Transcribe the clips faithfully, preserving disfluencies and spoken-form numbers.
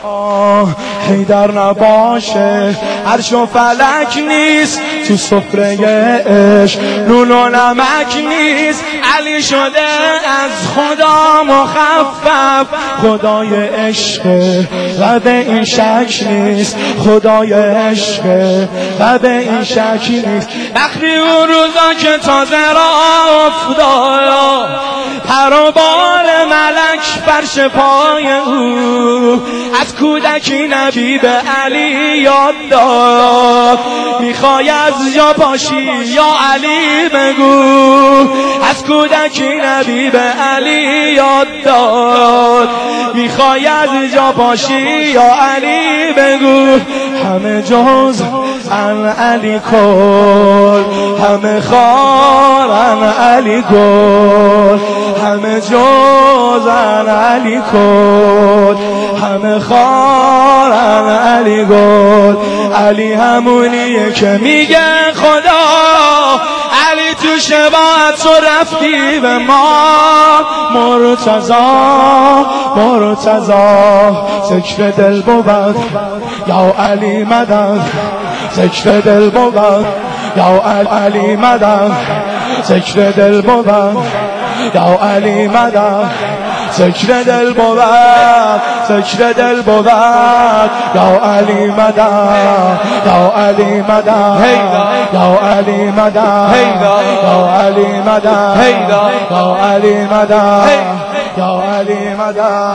حیدر نباشه عرش و فلک نیست، تو سفره عشق نون و نمک نیست. علی شده از خدا مخفف، خدای عشق و به این شک نیست، خدای عشق و به این شک نیست. وقتی اون روزا که تازه را افتاد، پر و بال ملک فرش پای او، از کودکی نبی به علی یاد داد. میخوای از جا پاشی یا علی بگو، از کودکی نبی به علی یاد داد. میخوای از جا پاشی یا علی بگو، همه جز ان علی کل، همه خار ان علی گل، همه جز ان علی کل، همه خار ان علی گل. علی همونیه که میگه خدا، علی تو شباهت تو رفتی به ما. مرتضا مرتضا ذکر دل بود یا علی مدد، ذکر دل بود یا علی مدد، ذکر دل بود یا علی مدد، ذکر دل بود، ذکر دل بود یا علی مدد، یا علی مدد، یا علی مدد، یا علی مدد، یا علی مدد، یا علی مدد،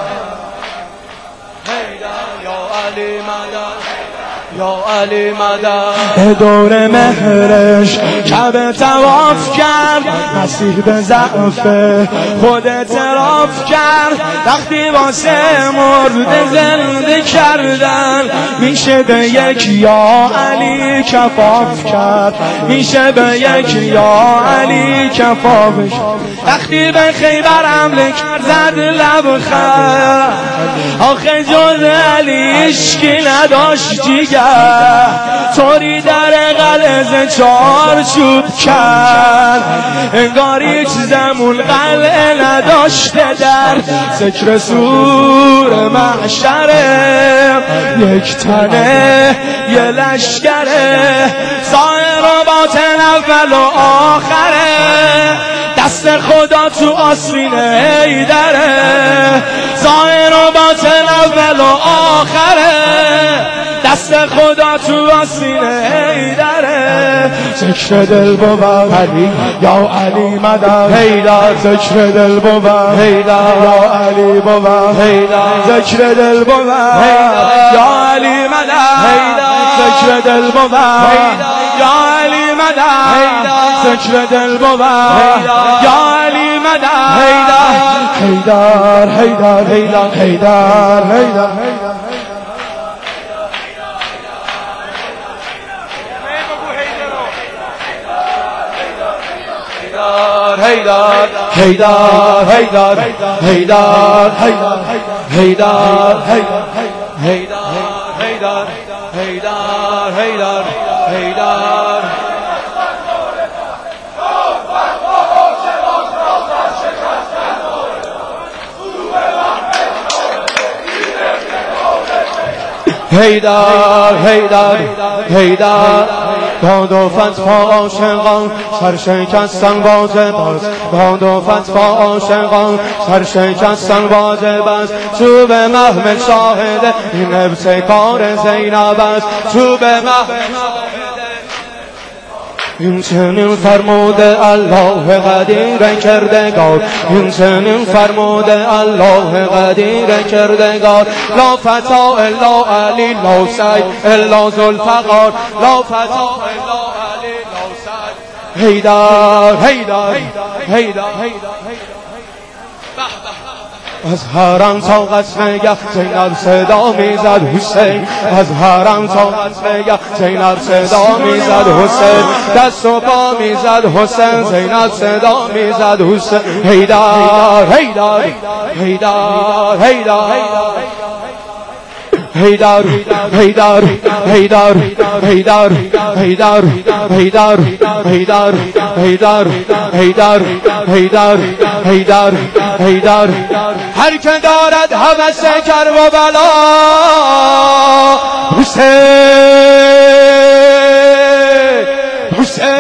یا علی مدد. دور مهرش کعبه طواف کرد، مسیح به ضعف خود اعتراف کرد. وقتی واسه مرد زنده کردن، میشه به یک یا علی کفاف کرد، میشه به یک یا علی کفاف کرد. وقتی به خیبر حمله کرد زد لبخند، آخه جز علی عشقی نداشت جیگر، طوری در قلعه چارچوب کرد، انگار هیچ زمون قلعه نداشته در ذکر سور محشره. یک تنه یه لشکره، ظاهر و باطن اول و آخره، دست خدا تو آستینه حیدره. ظاهر و باطن اول و آخره، دست خدا تو آستینه حیدره. ذکر دل بود علی یا علی مدد، حیدر ذکر دل بود حیدر یا علی بود حیدر، ذکر دل بود یا علی مدد، ذکر دل بود یا علی مدد، ذکر دل بود یا علی مدد. حیدر حیدر حیدر حیدر حیدر حیدر حیدر حیدر حیدر حیدر حیدر حیدر حیدر حیدر حیدر حیدر. حیدر حیدر حیدر باد و فتفا عاشقان سرشکستن باز باز، باد و فتفا عاشقان سرشکستن باز باز. تو به محمل شاهده این ابتکار زینب است، تو به محمل این چنین فرموده الله قدیر کردگار، این چنین فرموده الله قدیر کردگار. لا فتا الا علی لا سید الا ذوالفقار، لا فتا الا علی لا سید. حیدر حیدر حیدر از حرم تا قصرگه زینب صدا میزد حسین، از حرم تا قصرگه زینب صدا میزد حسین، دست و پا میزد حسین، زینب صدا میزد حسین. حیدر حیدر حیدر حیدر هیدر هیدر هیدر هیدر هیدر هیدر هیدر هیدر هیدر هیدر هیدر هیدر هر که دارد هوس کرب و بلا حسین حسین